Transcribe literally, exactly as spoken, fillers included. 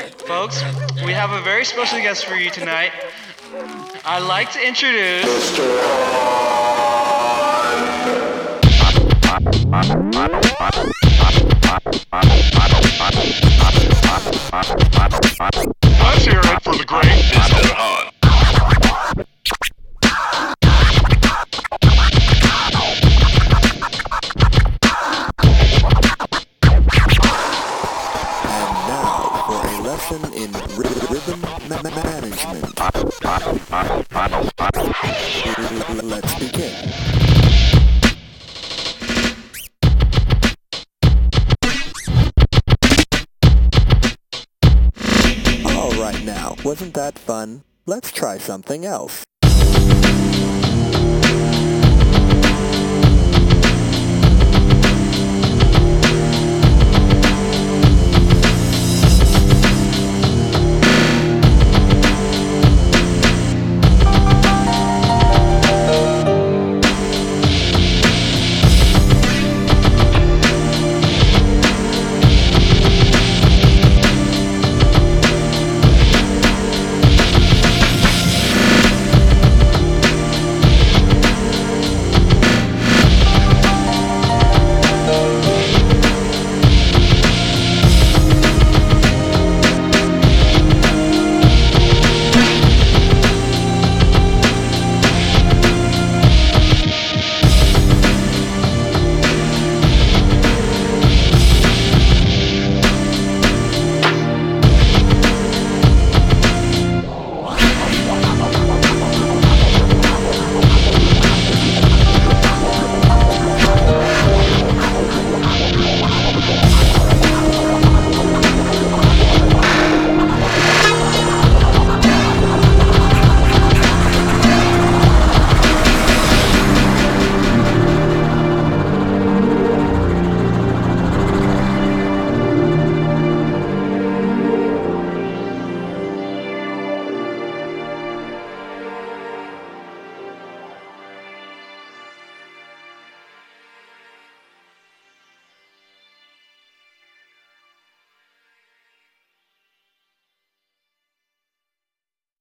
Folks, we have a very special guest for you tonight. I'd like to introduce... Let's hear it for the great Mister Hunt. And now for a lesson in ri- rhythm ma- ma- management. Let's begin. All right now, wasn't that fun? Let's try something else.